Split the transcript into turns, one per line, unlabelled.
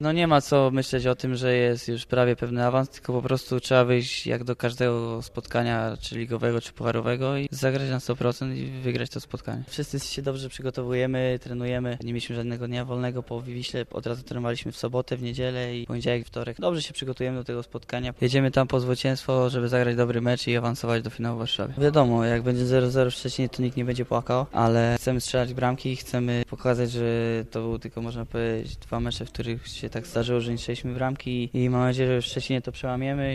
No nie ma co myśleć o tym, że jest już prawie pewny awans, tylko po prostu trzeba wyjść jak do każdego spotkania, czy ligowego, czy pucharowego i zagrać na 100% i wygrać to spotkanie. Wszyscy się dobrze przygotowujemy, trenujemy. Nie mieliśmy żadnego dnia wolnego po Wiśle. Od razu trenowaliśmy w sobotę, w niedzielę i poniedziałek, wtorek. Dobrze się przygotujemy do tego spotkania. Jedziemy tam po zwycięstwo, żeby zagrać dobry mecz i awansować do finału w Warszawie. Wiadomo, jak będzie 0-0 w Szczecinie, to nikt nie będzie płakał, ale chcemy strzelać bramki, chcemy pokazać, że to był tylko, można powiedzieć, 2 mecze, w których się tak zdarzyło, że nie strzeliśmy bramki i mam nadzieję, że w Szczecinie to przełamiemy.